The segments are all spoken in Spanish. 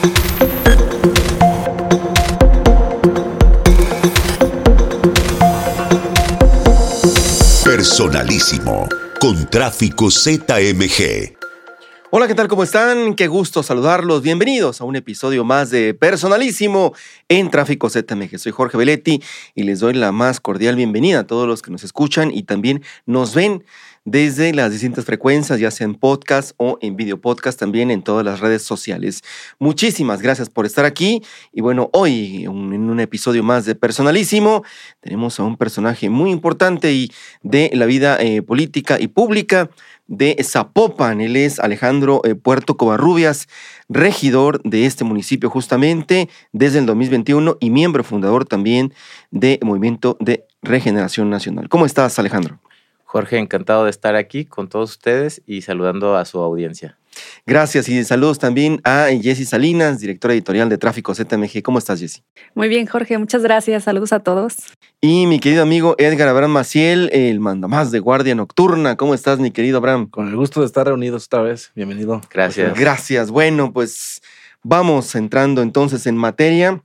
Personalísimo, con Tráfico ZMG. Hola, ¿qué tal? ¿Cómo están? Qué gusto saludarlos. Bienvenidos a un episodio más de Personalísimo en Tráfico ZMG. Soy Jorge Belletti y les doy la más cordial bienvenida a todos los que nos escuchan y también nos ven desde las distintas frecuencias, ya sea en podcast o en video podcast, también en todas las redes sociales. Muchísimas gracias por estar aquí. Y bueno, hoy en un episodio más de Personalísimo tenemos a un personaje muy importante y de la vida política y pública de Zapopan. Él es Alejandro Puerto Covarrubias, regidor de este municipio justamente desde el 2021 y miembro fundador también del Movimiento de Regeneración Nacional. ¿Cómo estás, Alejandro? Jorge, encantado de estar aquí con todos ustedes y saludando a su audiencia. Gracias y saludos también a Jessy Salinas, directora editorial de Tráfico ZMG. ¿Cómo estás, Jessy? Muy bien, Jorge, muchas gracias. Saludos a todos. Y mi querido amigo Edgar Abraham Maciel, el mandamás de Guardia Nocturna. ¿Cómo estás, mi querido Abraham? Con el gusto de estar reunidos esta vez. Bienvenido. Gracias. Gracias. Bueno, pues vamos entrando entonces en materia.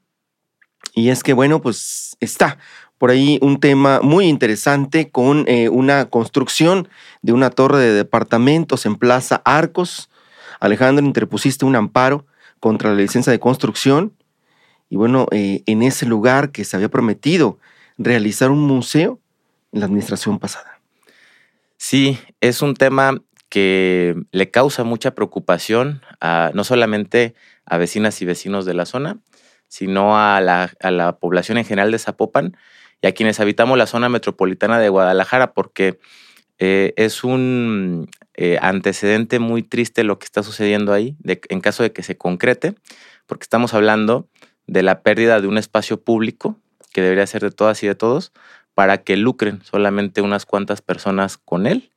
Y es que, bueno, pues está por ahí un tema muy interesante con una construcción de una torre de departamentos en Plaza Arcos. Alejandro, interpusiste un amparo contra la licencia de construcción y bueno, en ese lugar que se había prometido realizar un museo en la administración pasada. Sí, es un tema que le causa mucha preocupación no solamente a vecinas y vecinos de la zona, sino a la población en general de Zapopan y a quienes habitamos la zona metropolitana de Guadalajara, porque es un antecedente muy triste lo que está sucediendo ahí, en caso de que se concrete, porque estamos hablando de la pérdida de un espacio público que debería ser de todas y de todos, para que lucren solamente unas cuantas personas con él,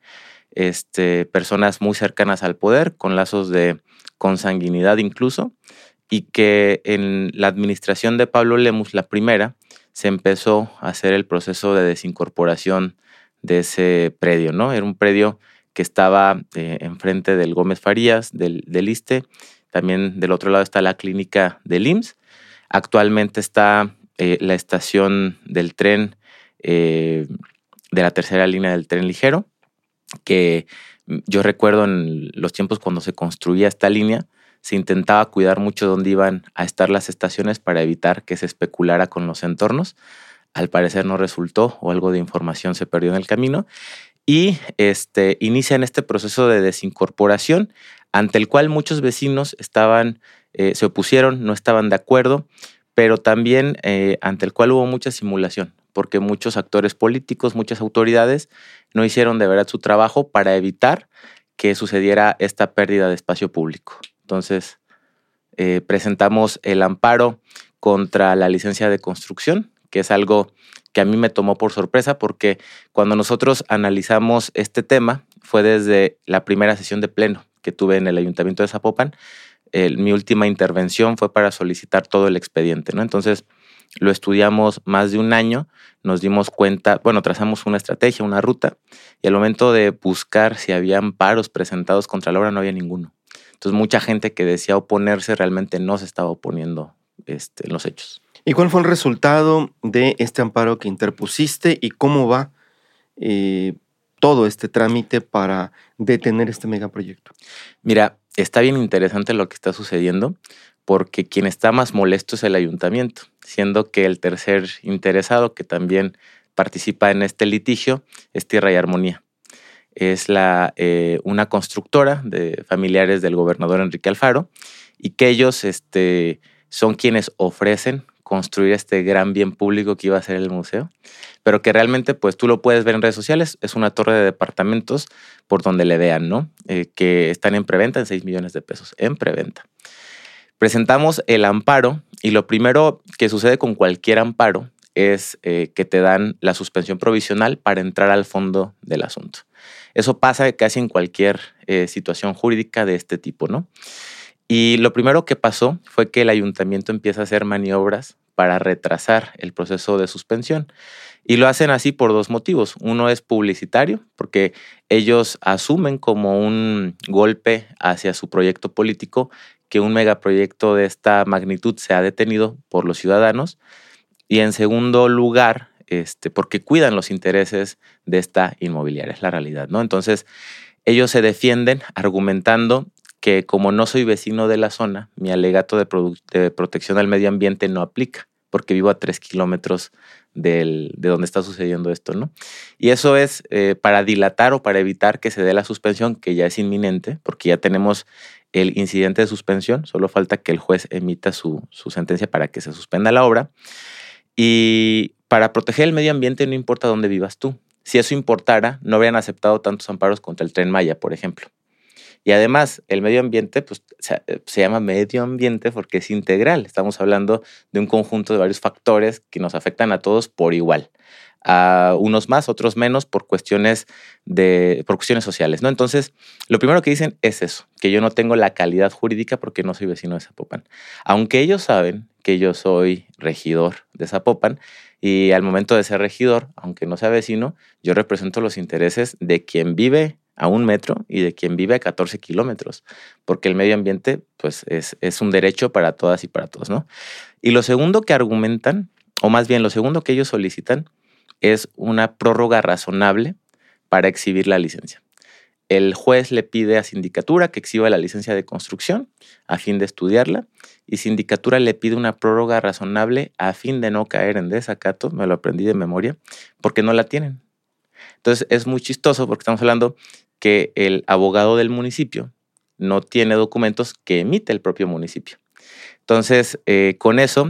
personas muy cercanas al poder, con lazos de consanguinidad incluso, y que en la administración de Pablo Lemus, la primera, se empezó a hacer el proceso de desincorporación de ese predio, ¿no? Era un predio que estaba enfrente del Gómez Farías, del ISSSTE, también del otro lado está la clínica del IMSS. Actualmente está la estación del tren, de la tercera línea del tren ligero, que yo recuerdo en los tiempos cuando se construía esta línea, se intentaba cuidar mucho dónde iban a estar las estaciones para evitar que se especulara con los entornos. Al parecer no resultó o algo de información se perdió en el camino. Y inician este proceso de desincorporación ante el cual muchos vecinos se opusieron, no estaban de acuerdo, pero también ante el cual hubo mucha simulación, porque muchos actores políticos, muchas autoridades no hicieron de verdad su trabajo para evitar que sucediera esta pérdida de espacio público. Entonces, presentamos el amparo contra la licencia de construcción, que es algo que a mí me tomó por sorpresa, porque cuando nosotros analizamos este tema fue desde la primera sesión de pleno que tuve en el Ayuntamiento de Zapopan. Mi última intervención fue para solicitar todo el expediente, ¿no? Entonces, lo estudiamos más de un año, nos dimos cuenta, trazamos una estrategia, una ruta, y al momento de buscar si había amparos presentados contra la obra, no había ninguno. Entonces, mucha gente que decía oponerse realmente no se estaba oponiendo en los hechos. ¿Y cuál fue el resultado de este amparo que interpusiste y cómo va todo este trámite para detener este megaproyecto? Mira, está bien interesante lo que está sucediendo porque quien está más molesto es el ayuntamiento, siendo que el tercer interesado que también participa en este litigio es Tierra y Armonía. Es una constructora de familiares del gobernador Enrique Alfaro y que ellos son quienes ofrecen construir este gran bien público que iba a ser el museo, pero que realmente pues tú lo puedes ver en redes sociales, es una torre de departamentos por donde le vean, ¿no? Que están en preventa en 6 millones de pesos, en preventa. Presentamos el amparo y lo primero que sucede con cualquier amparo es que te dan la suspensión provisional para entrar al fondo del asunto. Eso pasa casi en cualquier situación jurídica de este tipo, ¿no? Y lo primero que pasó fue que el ayuntamiento empieza a hacer maniobras para retrasar el proceso de suspensión. Y lo hacen así por dos motivos. Uno es publicitario, porque ellos asumen como un golpe hacia su proyecto político que un megaproyecto de esta magnitud sea detenido por los ciudadanos. Y en segundo lugar, porque cuidan los intereses de esta inmobiliaria, es la realidad, ¿no? Entonces, ellos se defienden argumentando que como no soy vecino de la zona, mi alegato de protección al medio ambiente no aplica, porque vivo a 3 kilómetros de donde está sucediendo esto, ¿no? Y eso es para dilatar o para evitar que se dé la suspensión, que ya es inminente, porque ya tenemos el incidente de suspensión, solo falta que el juez emita su sentencia para que se suspenda la obra. Y para proteger el medio ambiente no importa dónde vivas tú. Si eso importara, no habrían aceptado tantos amparos contra el Tren Maya, por ejemplo. Y además, el medio ambiente pues, se llama medio ambiente porque es integral. Estamos hablando de un conjunto de varios factores que nos afectan a todos por igual. A unos más, otros menos, por cuestiones sociales, ¿no? Entonces, lo primero que dicen es eso, que yo no tengo la calidad jurídica porque no soy vecino de Zapopan. Aunque ellos saben que yo soy regidor de Zapopan y al momento de ser regidor, aunque no sea vecino, yo represento los intereses de quien vive a 1 metro y de quien vive a 14 kilómetros, porque el medio ambiente pues, es un derecho para todas y para todos, ¿no? Y lo segundo que argumentan, o más bien lo segundo que ellos solicitan, es una prórroga razonable para exhibir la licencia. El juez le pide a Sindicatura que exhiba la licencia de construcción a fin de estudiarla y Sindicatura le pide una prórroga razonable a fin de no caer en desacato, me lo aprendí de memoria, porque no la tienen. Entonces es muy chistoso porque estamos hablando que el abogado del municipio no tiene documentos que emite el propio municipio. Entonces, con eso,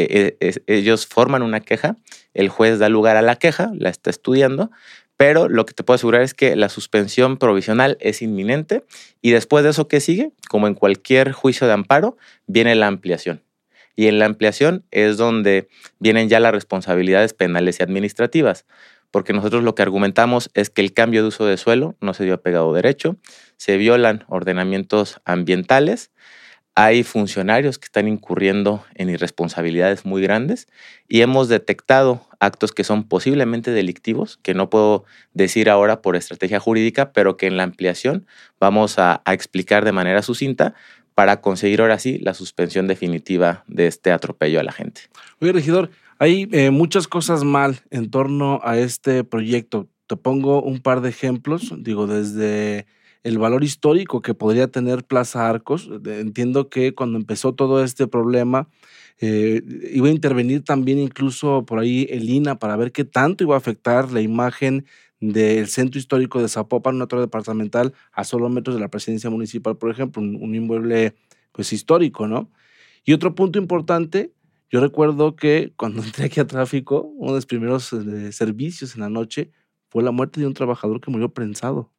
ellos forman una queja, el juez da lugar a la queja, la está estudiando, pero lo que te puedo asegurar es que la suspensión provisional es inminente y después de eso, ¿qué sigue? Como en cualquier juicio de amparo, viene la ampliación. Y en la ampliación es donde vienen ya las responsabilidades penales y administrativas, porque nosotros lo que argumentamos es que el cambio de uso de suelo no se dio apegado derecho, se violan ordenamientos ambientales, hay funcionarios que están incurriendo en irresponsabilidades muy grandes y hemos detectado actos que son posiblemente delictivos, que no puedo decir ahora por estrategia jurídica, pero que en la ampliación vamos a explicar de manera sucinta para conseguir ahora sí la suspensión definitiva de este atropello a la gente. Oye, regidor, hay muchas cosas mal en torno a este proyecto. Te pongo un par de ejemplos, desde el valor histórico que podría tener Plaza Arcos. Entiendo que cuando empezó todo este problema, iba a intervenir también incluso por ahí el INAH para ver qué tanto iba a afectar la imagen del centro histórico de Zapopan, una torre departamental a solo metros de la presidencia municipal, por ejemplo, un inmueble pues histórico, ¿no? Y otro punto importante, yo recuerdo que cuando entré aquí a tráfico, uno de los primeros servicios en la noche fue la muerte de un trabajador que murió prensado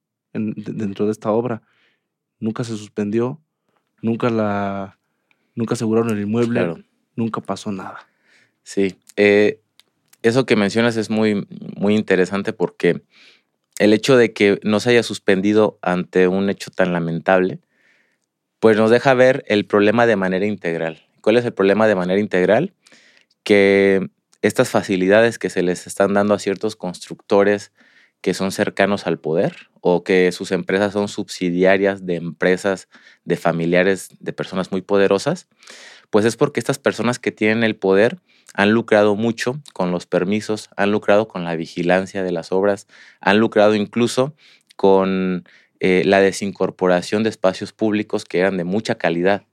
dentro de esta obra. Nunca se suspendió, nunca aseguraron el inmueble, claro. Nunca pasó nada. Sí, eso que mencionas es muy, muy interesante porque el hecho de que no se haya suspendido ante un hecho tan lamentable, pues nos deja ver el problema de manera integral. ¿Cuál es el problema de manera integral? Que estas facilidades que se les están dando a ciertos constructores que son cercanos al poder o que sus empresas son subsidiarias de empresas de familiares de personas muy poderosas, pues es porque estas personas que tienen el poder han lucrado mucho con los permisos, han lucrado con la vigilancia de las obras, han lucrado incluso con la desincorporación de espacios públicos que eran de mucha calidad.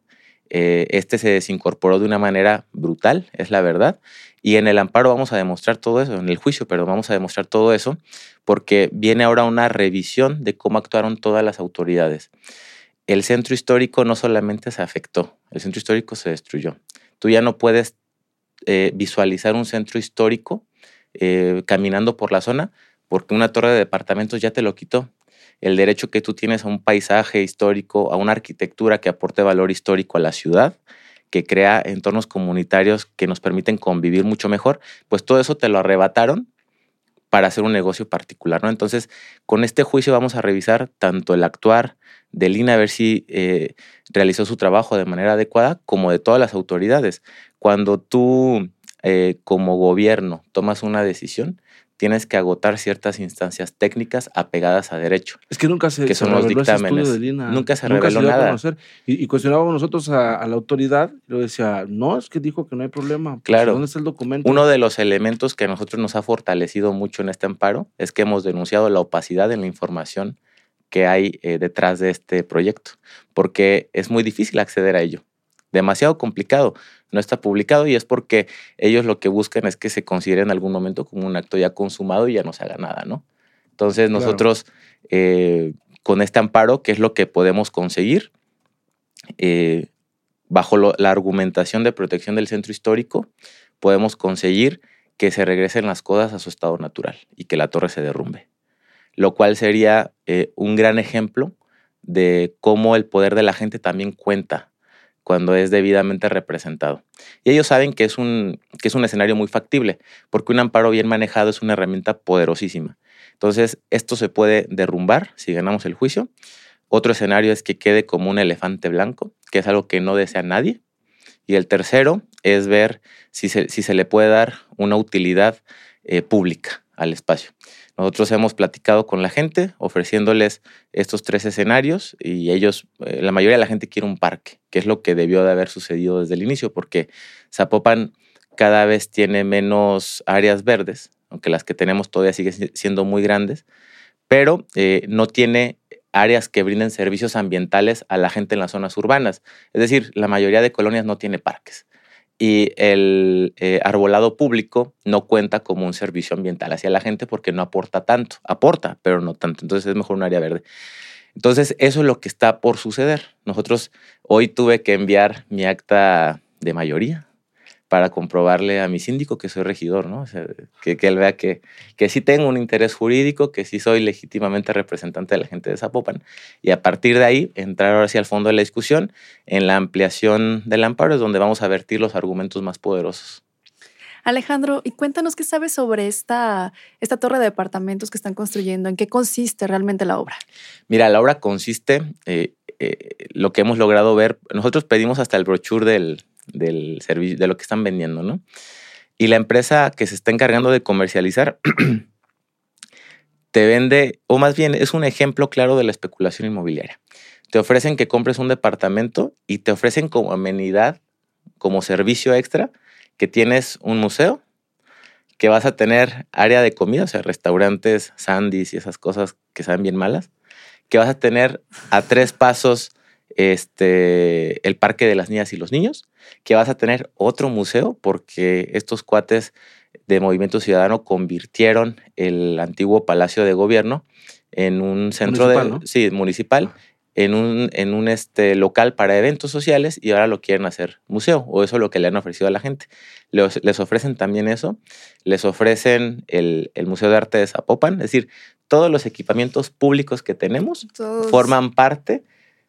Se desincorporó de una manera brutal, es la verdad, y en el amparo vamos a demostrar todo eso, en el juicio, vamos a demostrar todo eso, porque viene ahora una revisión de cómo actuaron todas las autoridades. El centro histórico no solamente se afectó, el centro histórico se destruyó. Tú ya no puedes visualizar un centro histórico caminando por la zona porque una torre de departamentos ya te lo quitó. El derecho que tú tienes a un paisaje histórico, a una arquitectura que aporte valor histórico a la ciudad, que crea entornos comunitarios que nos permiten convivir mucho mejor, pues todo eso te lo arrebataron para hacer un negocio particular, ¿no? Entonces, con este juicio vamos a revisar tanto el actuar del INAH, a ver si realizó su trabajo de manera adecuada, como de todas las autoridades. Cuando tú, como gobierno, tomas una decisión, tienes que agotar ciertas instancias técnicas apegadas a derecho. Es que nunca se que son los reveló ese estudio dictámenes. del INAH. Nunca se dio reveló a nada. conocer. Y cuestionábamos nosotros a la autoridad, y luego decía, no, es que dijo que no hay problema. Pues, Claro. ¿dónde está el documento? Uno de los elementos que a nosotros nos ha fortalecido mucho en este amparo es que hemos denunciado la opacidad en la información que hay detrás de este proyecto, porque es muy difícil acceder a ello. Demasiado complicado, no está publicado y es porque ellos lo que buscan es que se considere en algún momento como un acto ya consumado y ya no se haga nada, ¿no? Entonces nosotros con este amparo, ¿qué es lo que podemos conseguir? Bajo la argumentación de protección del centro histórico, podemos conseguir que se regresen las cosas a su estado natural y que la torre se derrumbe, lo cual sería un gran ejemplo de cómo el poder de la gente también cuenta cuando es debidamente representado. Y ellos saben que es un escenario muy factible, porque un amparo bien manejado es una herramienta poderosísima. Entonces, esto se puede derrumbar si ganamos el juicio. Otro escenario es que quede como un elefante blanco, que es algo que no desea nadie. Y el tercero es ver si se le puede dar una utilidad pública al espacio. Nosotros hemos platicado con la gente ofreciéndoles estos 3 escenarios y ellos, la mayoría de la gente quiere un parque, que es lo que debió de haber sucedido desde el inicio, porque Zapopan cada vez tiene menos áreas verdes, aunque las que tenemos todavía siguen siendo muy grandes, pero no tiene áreas que brinden servicios ambientales a la gente en las zonas urbanas. Es decir, la mayoría de colonias no tiene parques. Y el arbolado público no cuenta como un servicio ambiental hacia la gente porque no aporta tanto. Aporta, pero no tanto. Entonces es mejor un área verde. Entonces eso es lo que está por suceder. Nosotros hoy tuve que enviar mi acta de mayoría para comprobarle a mi síndico que soy regidor, ¿no? O sea, que él vea que sí tengo un interés jurídico, que sí soy legítimamente representante de la gente de Zapopan. Y a partir de ahí, entrar ahora sí al fondo de la discusión. En la ampliación del amparo es donde vamos a vertir los argumentos más poderosos. Alejandro, y cuéntanos qué sabes sobre esta torre de departamentos que están construyendo. ¿En qué consiste realmente la obra? Mira, la obra consiste, lo que hemos logrado ver, nosotros pedimos hasta el brochure del servicio, de lo que están vendiendo, ¿no? Y la empresa que se está encargando de comercializar te vende, o más bien es un ejemplo claro de la especulación inmobiliaria. Te ofrecen que compres un departamento y te ofrecen como amenidad, como servicio extra, que tienes un museo, que vas a tener área de comida, o sea, restaurantes, sandys y esas cosas que saben bien malas, que vas a tener a 3 pasos el Parque de las Niñas y los Niños, que vas a tener otro museo porque estos cuates de Movimiento Ciudadano convirtieron el antiguo Palacio de Gobierno en un centro municipal, ¿no? Sí, municipal, en un local para eventos sociales y ahora lo quieren hacer museo, o eso es lo que le han ofrecido a la gente. Les ofrecen también eso, les ofrecen el Museo de Arte de Zapopan, es decir, todos los equipamientos públicos que tenemos forman parte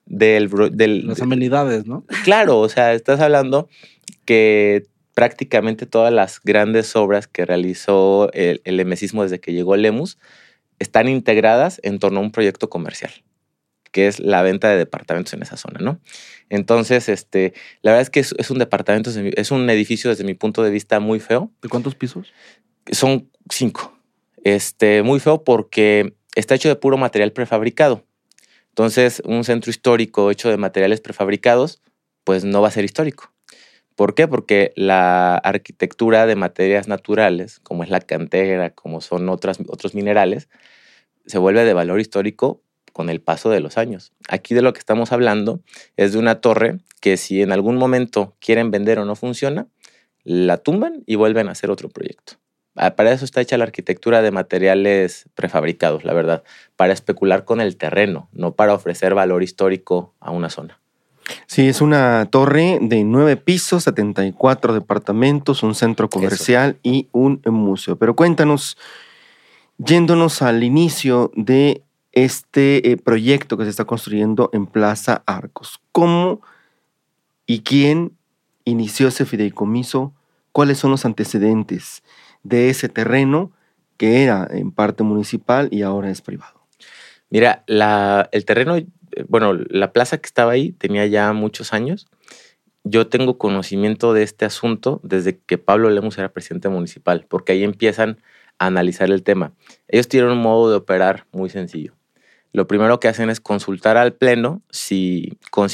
las amenidades, ¿no? Claro, o sea, estás hablando que prácticamente todas las grandes obras que realizó el emesismo desde que llegó Lemus están integradas en torno a un proyecto comercial, que es la venta de departamentos en esa zona, ¿no? Entonces, la verdad es que es un edificio desde mi punto de vista muy feo. ¿De cuántos pisos? Son 5. Muy feo porque está hecho de puro material prefabricado. Entonces, un centro histórico hecho de materiales prefabricados, pues no va a ser histórico. ¿Por qué? Porque la arquitectura de materias naturales, como es la cantera, como son otros minerales, se vuelve de valor histórico con el paso de los años. Aquí de lo que estamos hablando es de una torre que si en algún momento quieren vender o no funciona, la tumban y vuelven a hacer otro proyecto. Para eso está hecha la arquitectura de materiales prefabricados, la verdad, para especular con el terreno, no para ofrecer valor histórico a una zona. Sí, es una torre de 9 pisos, 74 departamentos, un centro comercial y un museo. Pero cuéntanos, yéndonos al inicio de este proyecto que se está construyendo en Plaza Arcos, ¿cómo y quién inició ese fideicomiso? ¿Cuáles son los antecedentes de ese terreno que era en parte municipal y ahora es privado? Mira, el terreno, la plaza que estaba ahí tenía ya muchos años. Yo tengo conocimiento de este asunto desde que Pablo Lemus era presidente municipal, porque ahí empiezan a analizar el tema. Ellos tienen un modo de operar muy sencillo. Lo primero que hacen es consultar al Pleno si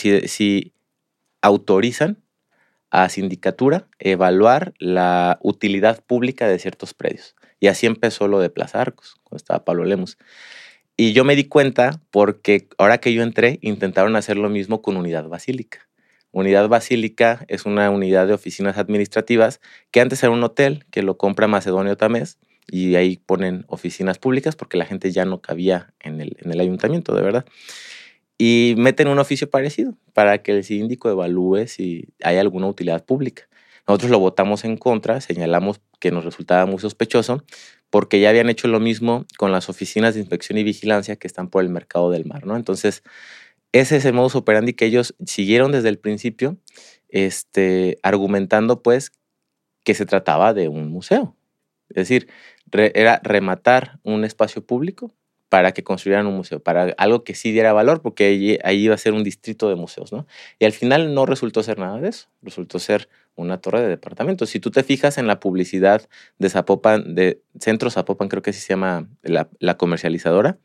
autorizan a sindicatura evaluar la utilidad pública de ciertos predios. Y así empezó lo de Plaza Arcos, cuando estaba Pablo Lemus. Y yo me di cuenta porque ahora que yo entré, intentaron hacer lo mismo con Unidad Basílica. Unidad Basílica es una unidad de oficinas administrativas que antes era un hotel que lo compra Macedonio Tamés y ahí ponen oficinas públicas porque la gente ya no cabía en el ayuntamiento, de verdad. Y meten un oficio parecido para que el síndico evalúe si hay alguna utilidad pública. Nosotros lo votamos en contra, señalamos que nos resultaba muy sospechoso porque ya habían hecho lo mismo con las oficinas de inspección y vigilancia que están por el Mercado del Mar, ¿no? Entonces, ese es el modus operandi que ellos siguieron desde el principio, argumentando pues que se trataba de un museo. Es decir, era rematar un espacio público para que construyeran un museo, para algo que sí diera valor, porque ahí iba a ser un distrito de museos, ¿no? Y al final no resultó ser nada de eso, resultó ser una torre de departamentos. Si tú te fijas en la publicidad de Zapopan, de Centro Zapopan, creo que así se llama la comercializadora,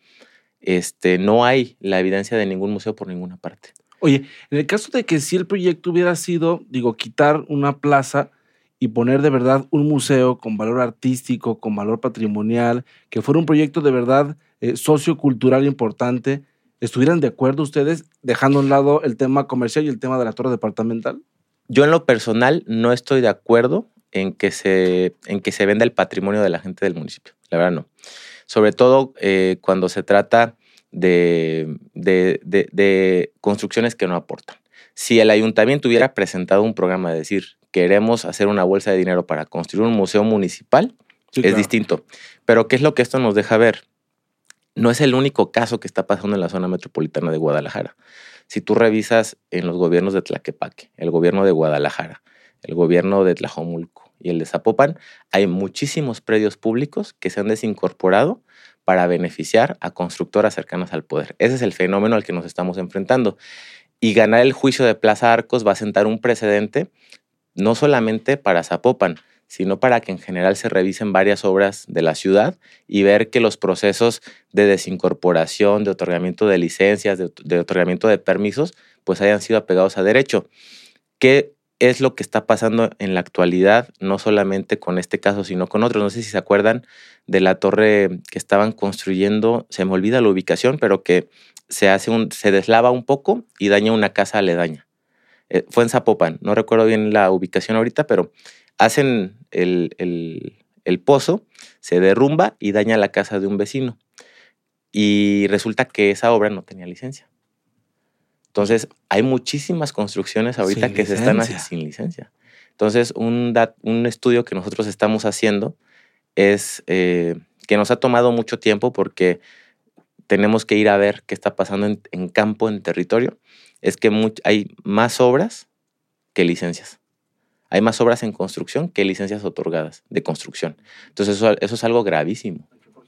no hay la evidencia de ningún museo por ninguna parte. Oye, en el caso de que si el proyecto hubiera sido, quitar una plaza y poner de verdad un museo con valor artístico, con valor patrimonial, que fuera un proyecto de verdad sociocultural importante, ¿estuvieran de acuerdo ustedes dejando a un lado el tema comercial y el tema de la torre departamental? Yo en lo personal no estoy de acuerdo en que se venda el patrimonio de la gente del municipio, la verdad no. Sobre todo cuando se trata de construcciones que no aportan. Si el ayuntamiento hubiera presentado un programa de decir, queremos hacer una bolsa de dinero para construir un museo municipal, sí, es claro, distinto. Pero ¿qué es lo que esto nos deja ver? No es el único caso que está pasando en la zona metropolitana de Guadalajara. Si tú revisas en los gobiernos de Tlaquepaque, el gobierno de Guadalajara, el gobierno de Tlajomulco y el de Zapopan, hay muchísimos predios públicos que se han desincorporado para beneficiar a constructoras cercanas al poder. Ese es el fenómeno al que nos estamos enfrentando. Y ganar el juicio de Plaza Arcos va a sentar un precedente no solamente para Zapopan, sino para que en general se revisen varias obras de la ciudad y ver que los procesos de desincorporación, de otorgamiento de licencias, de otorgamiento de permisos, pues hayan sido apegados a derecho. ¿Qué es lo que está pasando en la actualidad? No solamente con este caso, sino con otros. No sé si se acuerdan de la torre que estaban construyendo, se me olvida la ubicación, pero que se deslava un poco y daña una casa aledaña. Fue en Zapopan, no recuerdo bien la ubicación ahorita, pero hacen el pozo, se derrumba y daña la casa de un vecino. Y resulta que esa obra no tenía licencia. Entonces, hay muchísimas construcciones ahorita sin que licencia. Se están haciendo sin licencia. Entonces, un estudio que nosotros estamos haciendo es que nos ha tomado mucho tiempo porque tenemos que ir a ver qué está pasando en campo, en territorio. Es que hay más obras que licencias. Hay más obras en construcción que licencias otorgadas de construcción. Entonces, eso es algo gravísimo.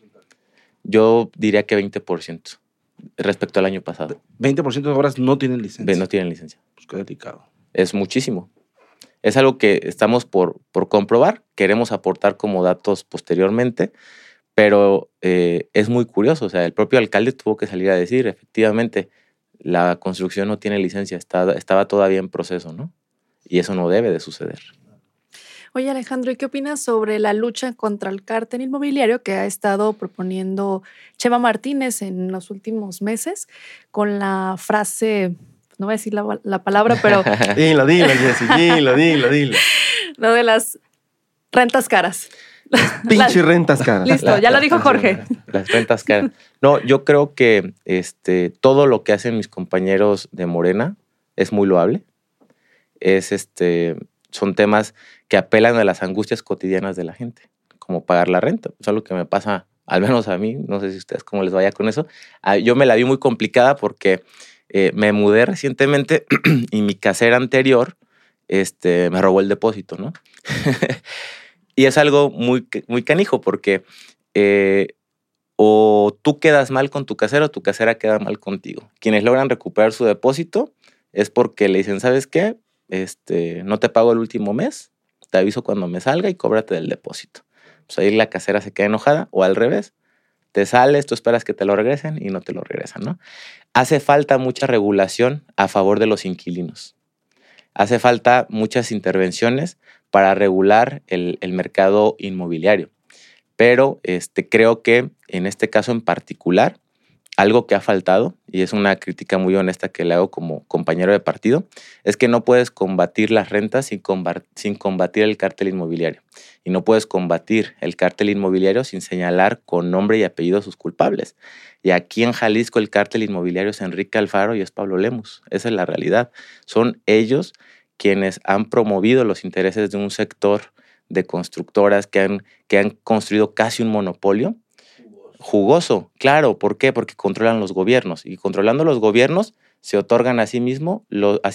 Yo diría que 20% respecto al año pasado. 20% de obras no tienen licencia. No tienen licencia. Pues qué delicado. Es muchísimo. Es algo que estamos por comprobar. Queremos aportar como datos posteriormente, pero es muy curioso. O sea, el propio alcalde tuvo que salir a decir, efectivamente, la construcción no tiene licencia, estaba todavía en proceso, ¿no? Y eso no debe de suceder. Oye, Alejandro, ¿y qué opinas sobre la lucha contra el cártel inmobiliario que ha estado proponiendo Chema Martínez en los últimos meses con la frase, no voy a decir la palabra, pero... Dilo, Jessy, dilo. Lo de las rentas caras. Pinche rentas caras. Listo, ya lo dijo Jorge. Las rentas caras. No, yo creo que todo lo que hacen mis compañeros de Morena es muy loable. Son temas que apelan a las angustias cotidianas de la gente, como pagar la renta. Es algo que me pasa, al menos a mí, no sé si a ustedes cómo les vaya con eso. Yo me la vi muy complicada porque me mudé recientemente y mi casera anterior me robó el depósito, ¿no? Y es algo muy, muy canijo porque o tú quedas mal con tu casero o tu casera queda mal contigo. Quienes logran recuperar su depósito es porque le dicen, ¿sabes qué? No te pago el último mes, te aviso cuando me salga y cóbrate del depósito. pues ahí la casera se queda enojada, o al revés, te sales, tú esperas que te lo regresen y no te lo regresan, ¿no? Hace falta mucha regulación a favor de los inquilinos. Hace falta muchas intervenciones para regular el mercado inmobiliario. Pero creo que en este caso en particular, algo que ha faltado, y es una crítica muy honesta que le hago como compañero de partido, es que no puedes combatir las rentas sin combatir el cártel inmobiliario. Y no puedes combatir el cártel inmobiliario sin señalar con nombre y apellido a sus culpables. Y aquí en Jalisco el cártel inmobiliario es Enrique Alfaro y es Pablo Lemus. Esa es la realidad. Son ellos quienes han promovido los intereses de un sector de constructoras que han construido casi un monopolio. Jugoso, claro. ¿Por qué? Porque controlan los gobiernos. Y controlando los gobiernos se otorgan a sí mismos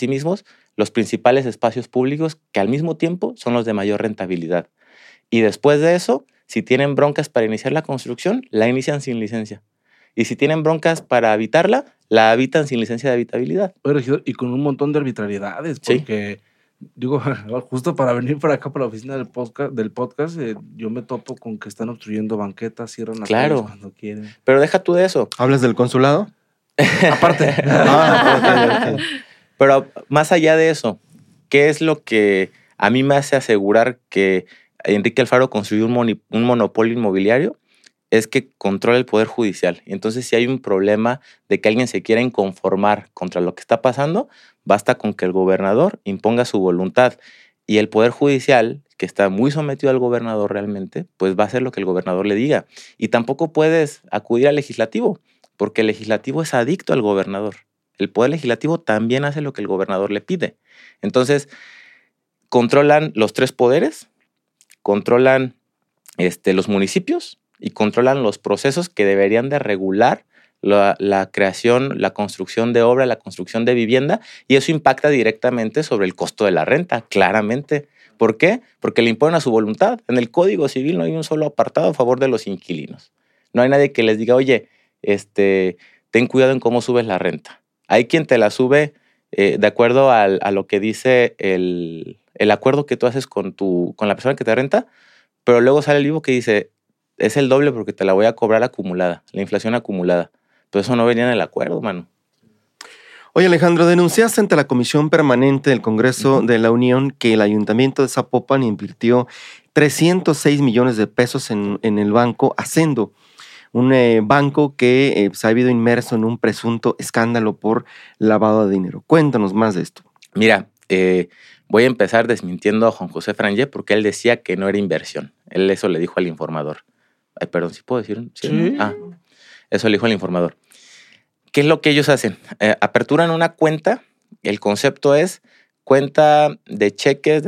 los principales espacios públicos que al mismo tiempo son los de mayor rentabilidad. Y después de eso, si tienen broncas para iniciar la construcción, la inician sin licencia. Y si tienen broncas para habitarla, la habitan sin licencia de habitabilidad. Regidor, y con un montón de arbitrariedades, porque, digo, justo para venir para acá, para la oficina del podcast, yo me topo con que están obstruyendo banquetas, cierran las calles cuando quieren. Pero deja tú de eso. ¿Hablas del consulado? Aparte. Okay. Pero más allá de eso, ¿qué es lo que a mí me hace asegurar que Enrique Alfaro construyó un monopolio inmobiliario? Es que controla el Poder Judicial. Y entonces, si hay un problema de que alguien se quiera inconformar contra lo que está pasando, basta con que el gobernador imponga su voluntad. Y el Poder Judicial, que está muy sometido al gobernador realmente, pues va a hacer lo que el gobernador le diga. Y tampoco puedes acudir al legislativo, porque el legislativo es adicto al gobernador. El Poder Legislativo también hace lo que el gobernador le pide. Entonces, controlan los tres poderes, controlan los municipios, y controlan los procesos que deberían de regular la creación, la construcción de obra, la construcción de vivienda, y eso impacta directamente sobre el costo de la renta, claramente. ¿Por qué? Porque le imponen a su voluntad. En el Código Civil no hay un solo apartado a favor de los inquilinos. No hay nadie que les diga, oye, ten cuidado en cómo subes la renta. Hay quien te la sube de acuerdo a lo que dice el acuerdo que tú haces con la persona que te renta, pero luego sale el libro que dice, es el doble porque te la voy a cobrar acumulada, la inflación acumulada. Pero eso no venía en el acuerdo, mano. Oye, Alejandro, denunciaste ante la Comisión Permanente del Congreso de la Unión que el Ayuntamiento de Zapopan invirtió 306 millones de pesos en el banco Hacendo, un banco que se ha habido inmerso en un presunto escándalo por lavado de dinero. Cuéntanos más de esto. Mira, voy a empezar desmintiendo a Juan José Frangé porque él decía que no era inversión. Él eso le dijo al informador. Ay, perdón, ¿sí puedo decir? Sí. Eso le dijo al informador. ¿Qué es lo que ellos hacen? Aperturan una cuenta. El concepto es cuenta de cheques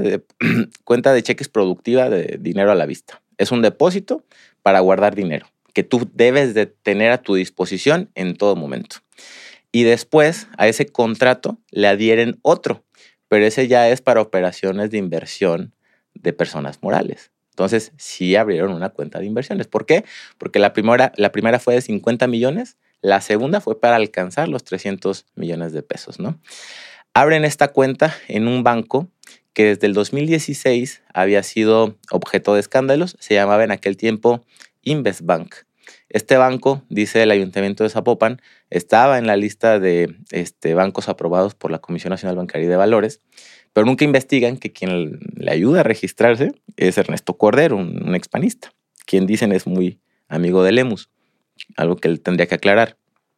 productiva de dinero a la vista. Es un depósito para guardar dinero que tú debes de tener a tu disposición en todo momento. Y después a ese contrato le adhieren otro, pero ese ya es para operaciones de inversión de personas morales. Entonces, sí abrieron una cuenta de inversiones. ¿Por qué? Porque la primera fue de 50 millones, la segunda fue para alcanzar los 300 millones de pesos, ¿no? Abren esta cuenta en un banco que desde el 2016 había sido objeto de escándalos. Se llamaba en aquel tiempo Investbank. Este banco, dice el Ayuntamiento de Zapopan, estaba en la lista de bancos aprobados por la Comisión Nacional Bancaria y de Valores, pero nunca investigan que quien le ayuda a registrarse es Ernesto Cordero, un expanista, quien dicen es muy amigo de Lemus, algo que él tendría que aclarar.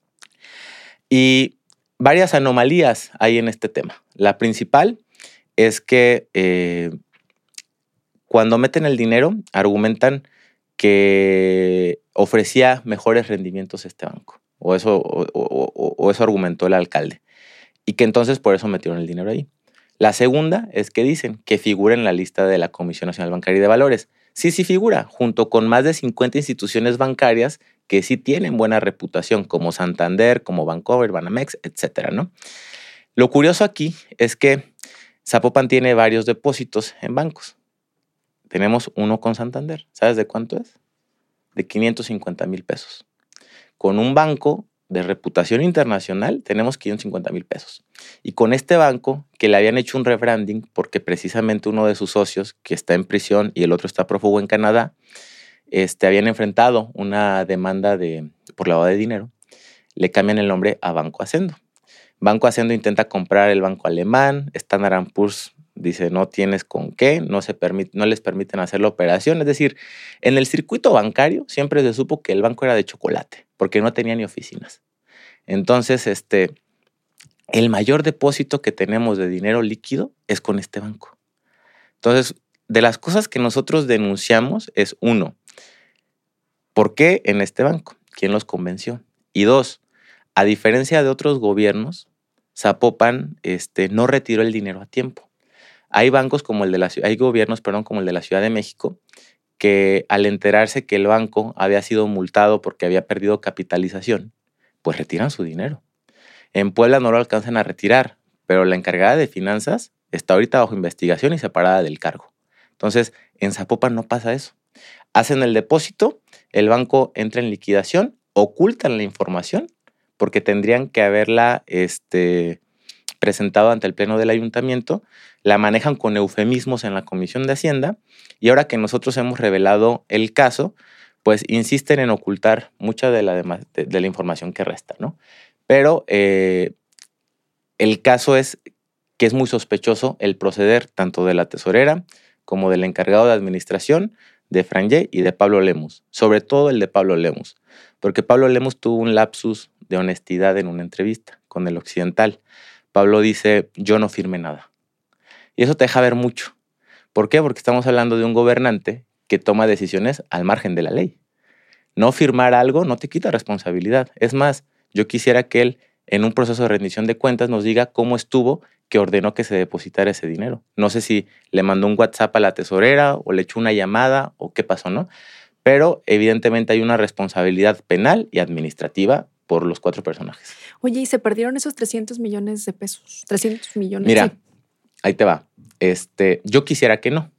Y varias anomalías hay en este tema. La principal es que cuando meten el dinero argumentan que ofrecía mejores rendimientos este banco, o eso argumentó el alcalde, y que entonces por eso metieron el dinero ahí. La segunda es que dicen que figura en la lista de la Comisión Nacional Bancaria y de Valores. Sí figura, junto con más de 50 instituciones bancarias que sí tienen buena reputación, como Santander, como Bancomer, Banamex, etcétera, ¿no? Lo curioso aquí es que Zapopan tiene varios depósitos en bancos. Tenemos uno con Santander. ¿Sabes de cuánto es? De 550,000 pesos. Con un banco de reputación internacional tenemos 550,000 pesos. Y con este banco, que le habían hecho un rebranding porque precisamente uno de sus socios, que está en prisión y el otro está prófugo en Canadá, habían enfrentado una demanda por lavado de dinero, le cambian el nombre a Banco Hacendo. Banco Hacendo intenta comprar el banco alemán, Standard & Poor's dice no tienes con qué, no les permiten hacer la operación. Es decir, en el circuito bancario siempre se supo que el banco era de chocolate, porque no tenía ni oficinas. Entonces, el mayor depósito que tenemos de dinero líquido es con este banco. Entonces, de las cosas que nosotros denunciamos es, 1, ¿por qué en este banco? ¿Quién los convenció? Y 2, a diferencia de otros gobiernos, Zapopan no retiró el dinero a tiempo. Hay bancos como hay gobiernos, como el de la Ciudad de México, que al enterarse que el banco había sido multado porque había perdido capitalización, pues retiran su dinero. En Puebla no lo alcanzan a retirar, pero la encargada de finanzas está ahorita bajo investigación y separada del cargo. Entonces, en Zapopan no pasa eso. Hacen el depósito, el banco entra en liquidación, ocultan la información porque tendrían que haberla presentado ante el pleno del ayuntamiento, la manejan con eufemismos en la Comisión de Hacienda y ahora que nosotros hemos revelado el caso, pues insisten en ocultar mucha de la información que resta, ¿no? Pero el caso es que es muy sospechoso el proceder tanto de la tesorera como del encargado de administración, de Frangé y de Pablo Lemus. Sobre todo el de Pablo Lemus, porque Pablo Lemus tuvo un lapsus de honestidad en una entrevista con El Occidental. Pablo dice, yo no firmé nada. Y eso te deja ver mucho. ¿Por qué? Porque estamos hablando de un gobernante que toma decisiones al margen de la ley. No firmar algo no te quita responsabilidad. Es más, yo quisiera que él, en un proceso de rendición de cuentas, nos diga cómo estuvo que ordenó que se depositara ese dinero. No sé si le mandó un WhatsApp a la tesorera o le echó una llamada o qué pasó, ¿no? Pero evidentemente hay una responsabilidad penal y administrativa por los 4 personajes. Oye, ¿y se perdieron esos 300 millones de pesos? 300 millones. Mira, sí. Ahí te va. Yo quisiera que no.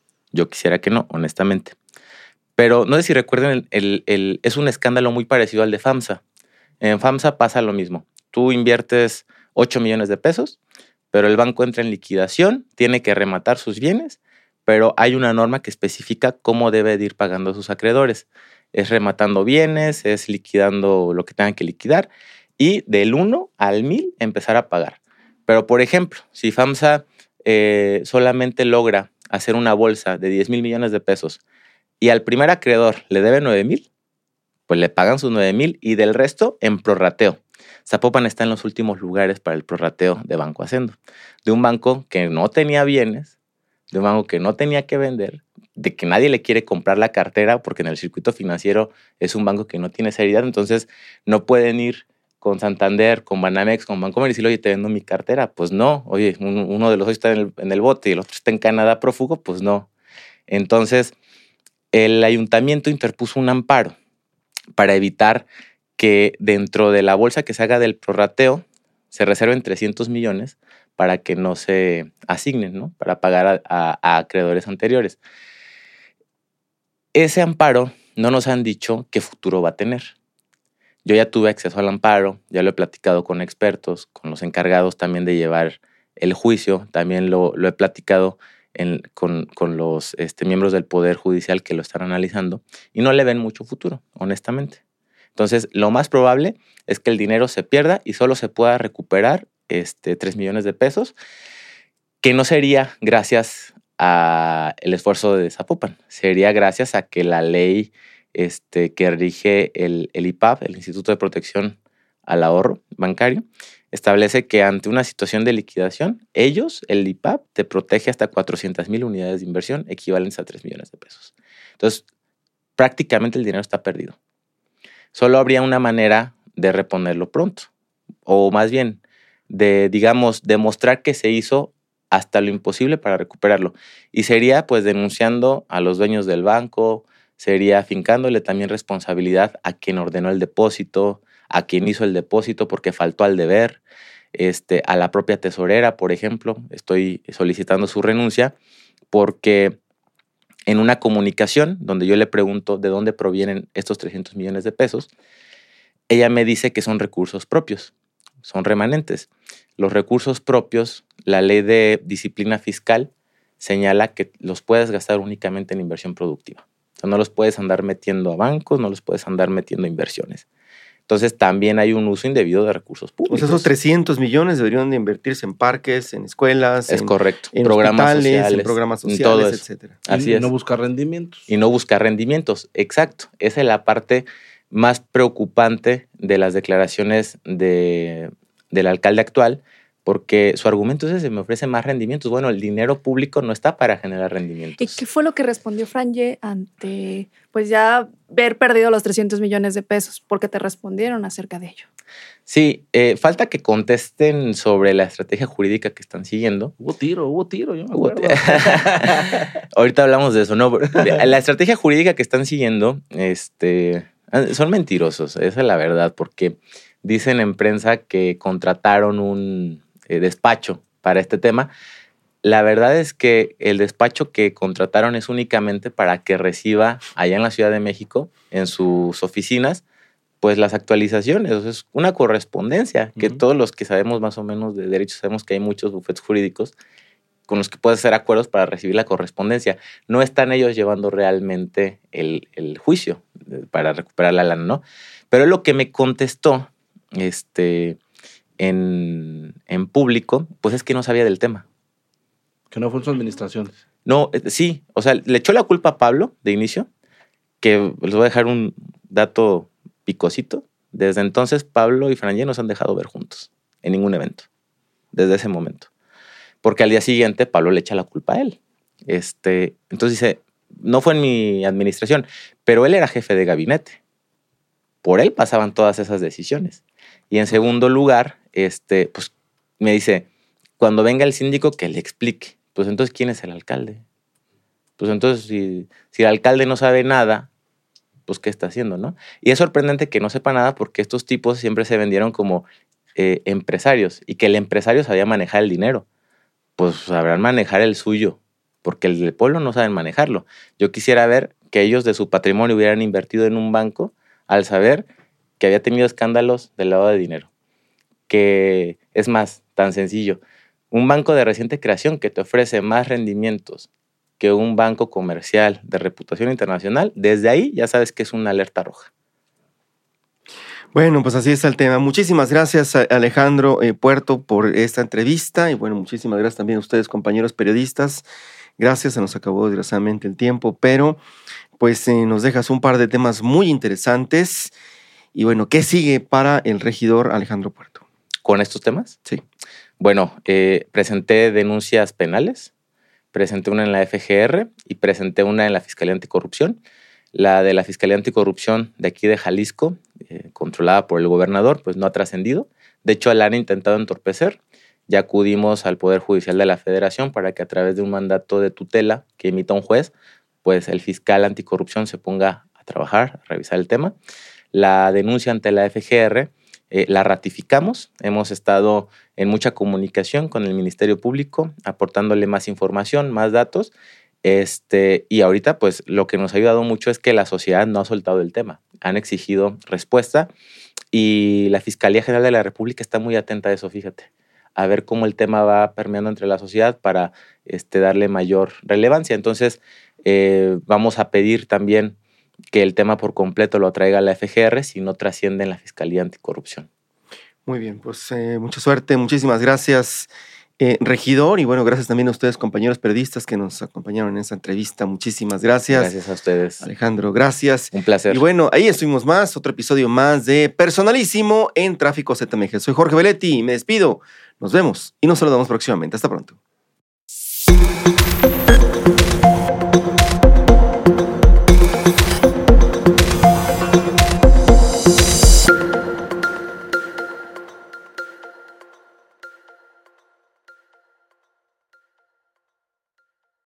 Honestamente. Pero no sé si recuerden, es un escándalo muy parecido al de FAMSA. En FAMSA pasa lo mismo. Tú inviertes 8 millones de pesos, pero el banco entra en liquidación, tiene que rematar sus bienes, pero hay una norma que especifica cómo debe de ir pagando a sus acreedores. Es rematando bienes, es liquidando lo que tengan que liquidar y del 1 al 1000 empezar a pagar. Pero, por ejemplo, si FAMSA solamente logra hacer una bolsa de 10,000 millones de pesos y al primer acreedor le debe 9,000, pues le pagan sus 9,000 y del resto en prorrateo. Zapopan está en los últimos lugares para el prorrateo de Banco Hacendo. De un banco que no tenía bienes, de un banco que no tenía que vender, de que nadie le quiere comprar la cartera porque en el circuito financiero es un banco que no tiene seriedad, entonces no pueden ir con Santander, con Banamex, con Bancomer y decirle, oye, te vendo mi cartera. Pues no, oye, uno de los dos está en el bote y el otro está en Canadá prófugo, pues no. Entonces, el ayuntamiento interpuso un amparo para evitar que dentro de la bolsa que se haga del prorrateo se reserven 300 millones para que no se asignen, ¿no? Para pagar a acreedores anteriores. Ese amparo no nos han dicho qué futuro va a tener. Yo ya tuve acceso al amparo, ya lo he platicado con expertos, con los encargados también de llevar el juicio, también lo he platicado con los miembros del Poder Judicial que lo están analizando y no le ven mucho futuro, honestamente. Entonces, lo más probable es que el dinero se pierda y solo se pueda recuperar 3 millones de pesos, que no sería gracias al esfuerzo de Zapopan, sería gracias a que la ley que rige el IPAB, el Instituto de Protección al Ahorro Bancario, establece que ante una situación de liquidación, el IPAB, te protege hasta 400,000 unidades de inversión equivalentes a 3 millones de pesos. Entonces, prácticamente el dinero está perdido. Solo habría una manera de reponerlo pronto, o más bien, de, digamos, demostrar que se hizo hasta lo imposible para recuperarlo. Y sería, pues, denunciando a los dueños del banco, sería fincándole también responsabilidad a quien ordenó el depósito, a quien hizo el depósito porque faltó al deber, a la propia tesorera, por ejemplo. Estoy solicitando su renuncia porque en una comunicación donde yo le pregunto de dónde provienen estos 300 millones de pesos, ella me dice que son recursos propios, son remanentes. Los recursos propios, la ley de disciplina fiscal señala que los puedes gastar únicamente en inversión productiva. O sea, no los puedes andar metiendo a bancos, no los puedes andar metiendo a inversiones. Entonces, también hay un uso indebido de recursos públicos. Pues esos 300 millones deberían de invertirse en parques, en escuelas, es correcto. En programas hospitales, sociales, en programas en sociales, todo eso. etcétera. Así y es. no buscar rendimientos. Y no buscar rendimientos, exacto. Esa es la parte más preocupante de las declaraciones del alcalde actual, porque su argumento es ese: me ofrece más rendimientos. Bueno, el dinero público no está para generar rendimientos. ¿Y qué fue lo que respondió Franje ante, pues ya haber perdido los 300 millones de pesos? Porque te respondieron acerca de ello. Sí, falta que contesten sobre la estrategia jurídica que están siguiendo. Hubo tiro, yo me Hubo acuerdo. Ahorita hablamos de eso, ¿no? La estrategia jurídica que están siguiendo, son mentirosos, esa es la verdad, porque dicen en prensa que contrataron un despacho para este tema. La verdad es que el despacho que contrataron es únicamente para que reciba allá en la Ciudad de México, en sus oficinas, pues las actualizaciones. O sea, es una correspondencia que todos los que sabemos más o menos de derecho sabemos que hay muchos bufetes jurídicos con los que puedes hacer acuerdos para recibir la correspondencia. No están ellos llevando realmente el juicio para recuperar la lana, ¿no? Pero lo que me contestó en público, pues es que no sabía del tema. Que no fue en su administración. No, sí, o sea, le echó la culpa a Pablo de inicio, que les voy a dejar un dato picosito. Desde entonces, Pablo y Franje no se han dejado ver juntos en ningún evento, desde ese momento. Porque al día siguiente, Pablo le echa la culpa a él. Entonces dice, no fue en mi administración, pero él era jefe de gabinete. Por él pasaban todas esas decisiones. Y en segundo lugar, pues me dice, cuando venga el síndico, que le explique. Pues entonces, ¿quién es el alcalde? Pues entonces, si el alcalde no sabe nada, pues ¿qué está haciendo, no? Y es sorprendente que no sepa nada, porque estos tipos siempre se vendieron como empresarios, y que el empresario sabía manejar el dinero. Pues sabrán manejar el suyo, porque el del pueblo no saben manejarlo. Yo quisiera ver que ellos de su patrimonio hubieran invertido en un banco al saber que había tenido escándalos de lavado de dinero. Que es más, tan sencillo, un banco de reciente creación que te ofrece más rendimientos que un banco comercial de reputación internacional, desde ahí ya sabes que es una alerta roja. Bueno, pues así está el tema. Muchísimas gracias, Alejandro Puerto, por esta entrevista. Y bueno, muchísimas gracias también a ustedes, compañeros periodistas. Gracias, se nos acabó desgraciadamente el tiempo, pero pues nos dejas un par de temas muy interesantes. Y bueno, ¿qué sigue para el regidor Alejandro Puerto? ¿Con estos temas? Sí. Bueno, presenté denuncias penales, presenté una en la FGR y presenté una en la Fiscalía Anticorrupción. La de la Fiscalía Anticorrupción de aquí de Jalisco, controlada por el gobernador, pues no ha trascendido. De hecho, la han intentado entorpecer. Ya acudimos al Poder Judicial de la Federación para que a través de un mandato de tutela que emita un juez, pues el fiscal anticorrupción se ponga a trabajar, a revisar el tema. La denuncia ante la FGR la ratificamos. Hemos estado en mucha comunicación con el Ministerio Público, aportándole más información, más datos. Y ahorita, pues, lo que nos ha ayudado mucho es que la sociedad no ha soltado el tema. Han exigido respuesta y la Fiscalía General de la República está muy atenta a eso, fíjate, a ver cómo el tema va permeando entre la sociedad para darle mayor relevancia. Entonces, vamos a pedir también que el tema por completo lo traiga la FGR si no trasciende en la Fiscalía Anticorrupción. Muy bien, pues mucha suerte, muchísimas gracias, regidor, y bueno, gracias también a ustedes, compañeros periodistas que nos acompañaron en esta entrevista. Muchísimas gracias. Gracias a ustedes. Alejandro, gracias. Un placer. Y bueno, ahí estuvimos más, otro episodio más de Personalísimo en Tráfico ZMG. Soy Jorge Belletti y me despido. Nos vemos y nos saludamos próximamente. Hasta pronto.